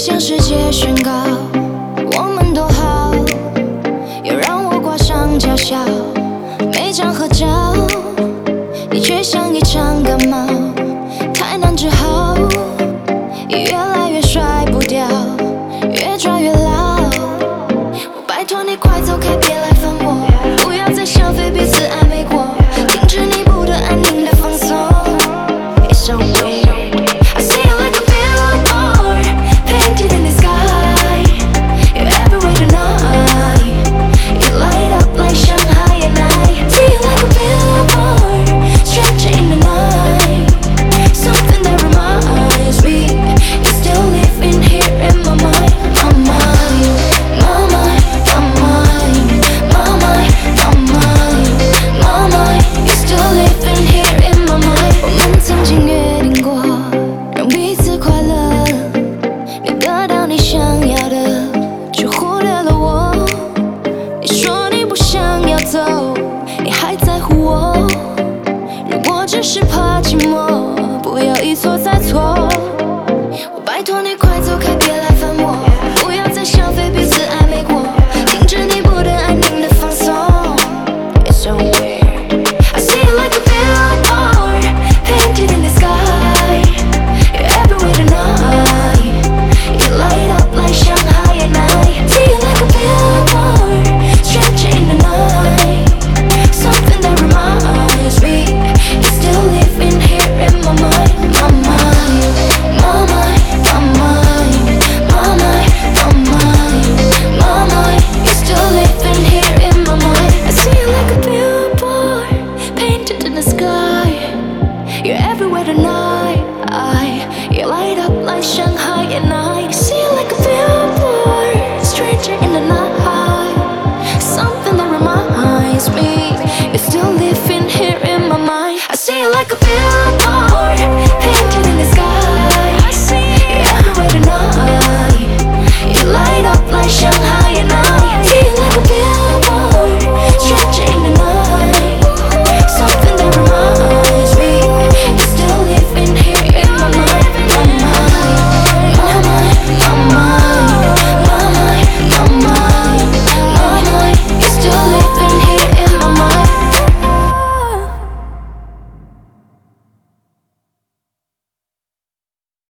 向世界宣告我们多好，又让我挂上假笑。每张合照，你却像一场感冒，太难治好，越来越甩不掉，越抓越牢。我拜托你快走开，别来烦我，不要再消费彼此暧昧过，停止你不得安宁的放松。It's so weird. I see you like a billboard painted in the sky. You're everywhere tonight. You light up like Shanghai at night. See you like a billboard stretching in the night. Something that reminds me you're still living here in my mind. My mind, my mind, my mind, my mind, my mind, my mind. You're still living here in my mind. 我们曾经约定过，让彼此快乐，你得到你想要的，却忽略了我。你说你不想要走，你还在乎我。如果只是怕寂寞。